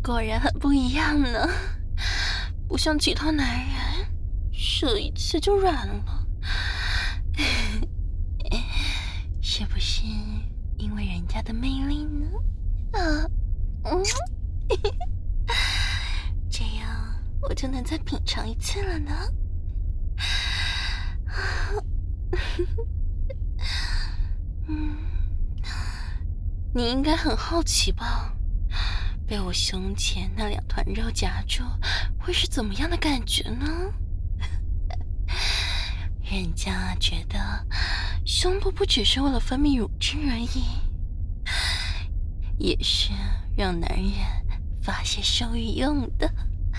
果然很不一样呢，不像其他男人，射一次就软了。是不是因为人家的魅力呢？这样我就能再品尝一次了呢。你应该很好奇吧？被我胸前那2团肉夹住，会是怎么样的感觉呢？人家觉得胸部不只是为了分泌乳汁而已，也是让男人发泄兽欲用的。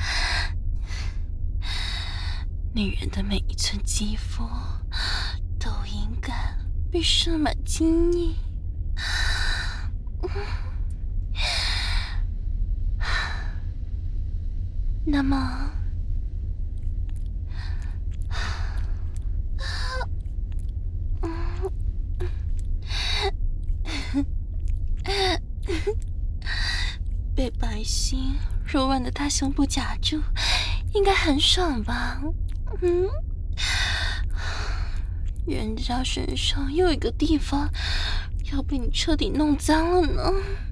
女人的每一寸肌肤都应该被射满精液。那么被白皙柔软的大胸部夹住，应该很爽吧？人家身上又有一个地方要被你彻底弄脏了呢。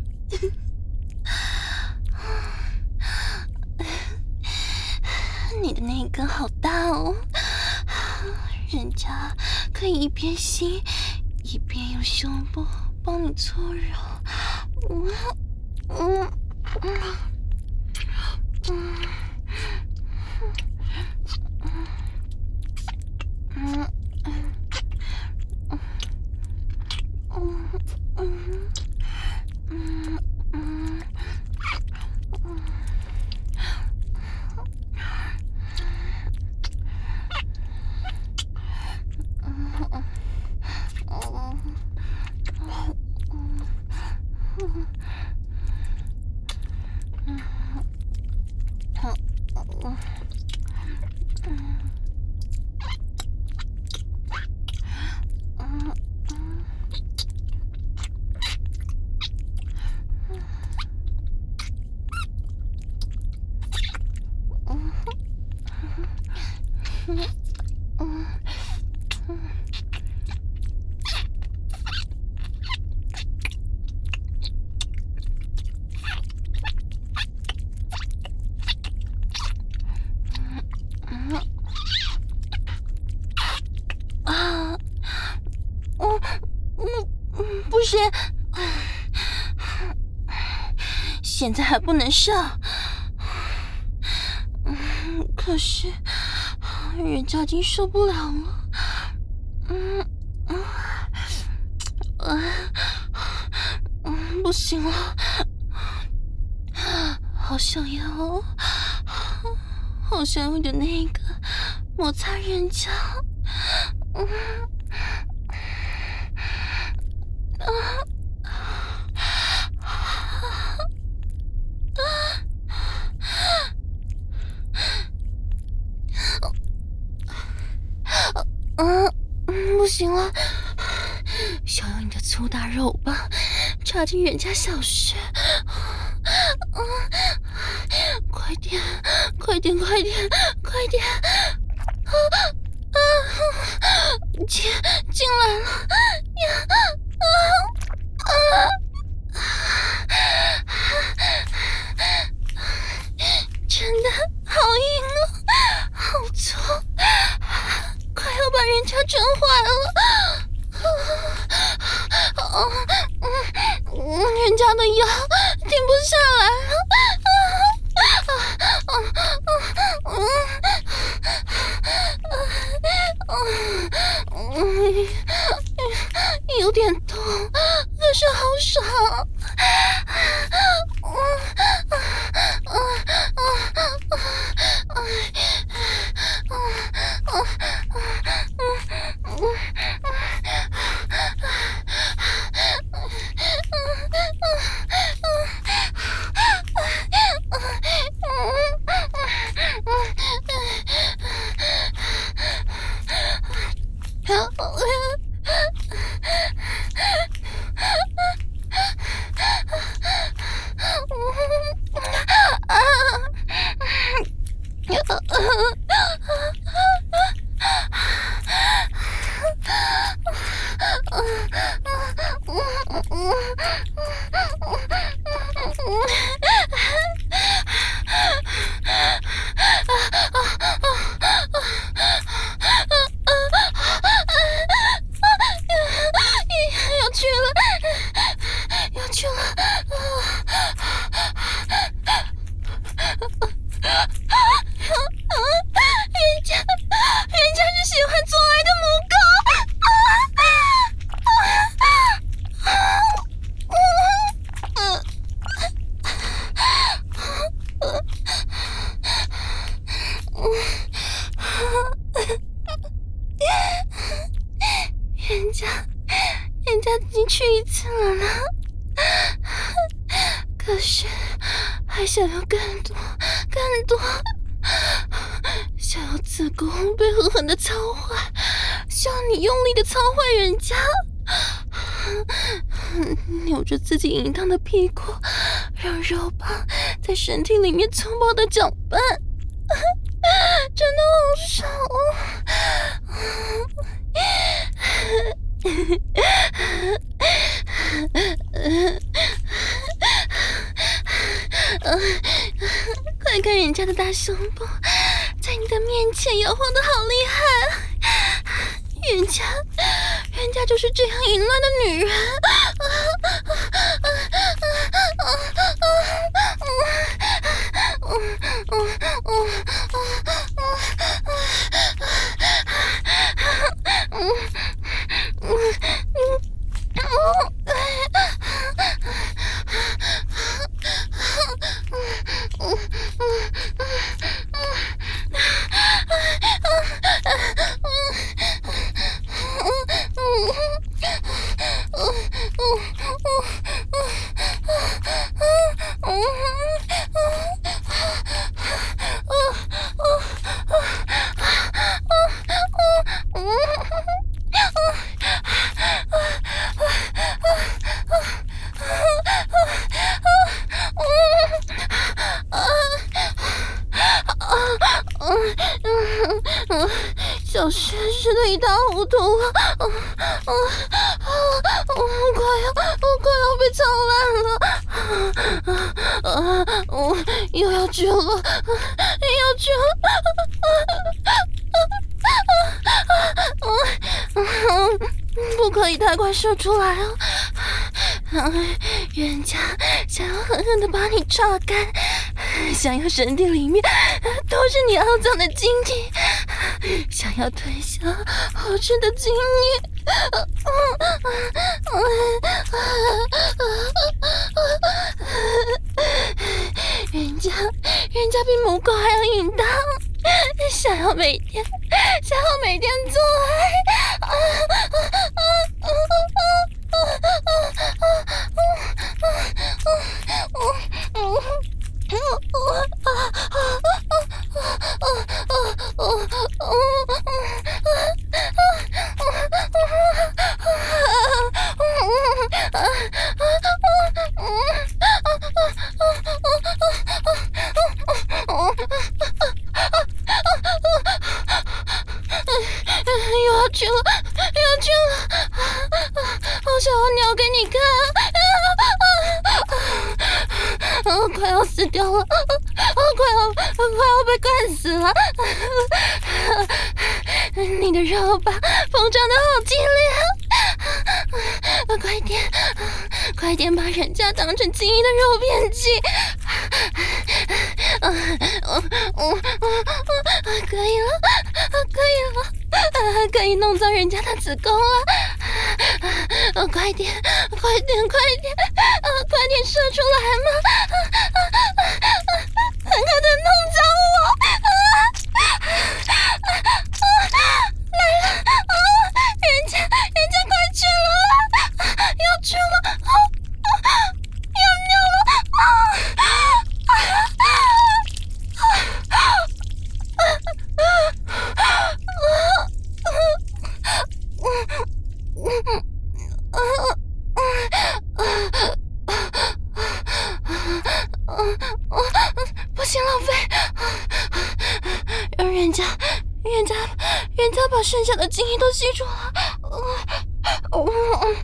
你的那一根好大哦，人家可以一边吸一边用胸部帮你搓揉。不是，现在还不能上。可是人家已经受不了了。不行了，好想要，好想要你的那个摩擦人家。不行了，想要你的粗大肉棒插进人家小穴。快点，快点，快点，快点！进来了呀！真的好硬哦，好粗，快要把人家整坏了。人家的腰停不下来了。有点痛，可是好爽。 人家已经去一次了呢，可是还想要更多，想要子宫被狠狠的操坏，想要你用力的操坏人家，扭着自己淫荡的屁股，让肉棒在身体里面粗暴的搅拌，真的好爽快看人家的大胸部在你的面前摇晃的好厉害，人家就是这样淫乱的女人。小诗湿得一塌糊涂了，快要被操烂了，又要去了，不可以太快射出来哦，人家想要狠狠地把你榨干，想要身体里面都是你肮脏的精液，想要吞下好吃的精液，人家比母狗还要淫荡，想要每天做爱，又要去了，好想要尿给你看，快要死掉了，快要被灌死了，你的肉吧膨胀的好激烈，快点把人家当成精益的肉便器，可以了，可以弄脏人家的子宫了，快点射出来嘛，狠狠地弄脏我，来了，人家快去了，要去了，要尿了，不行，浪费，让人家把剩下的精液都吸出来，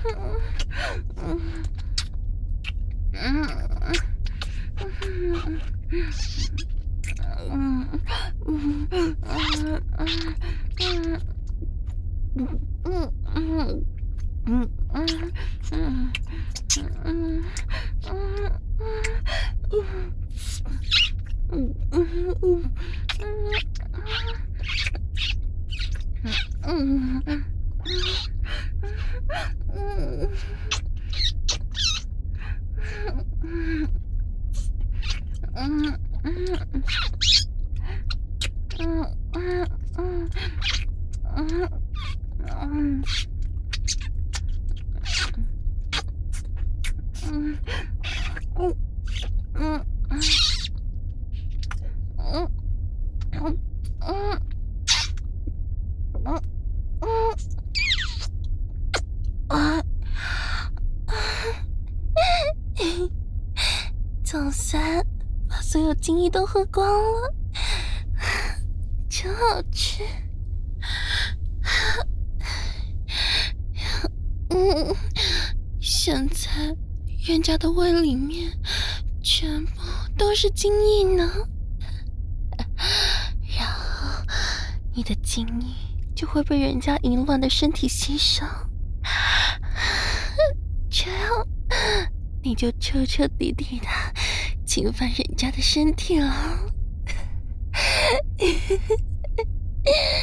总算把所有精液都喝光了，真好吃。现在人家的胃里面全部都是精液呢，然后你的精液就会被人家淫乱的身体吸收，这样你就彻彻底底的侵犯人家的身体了。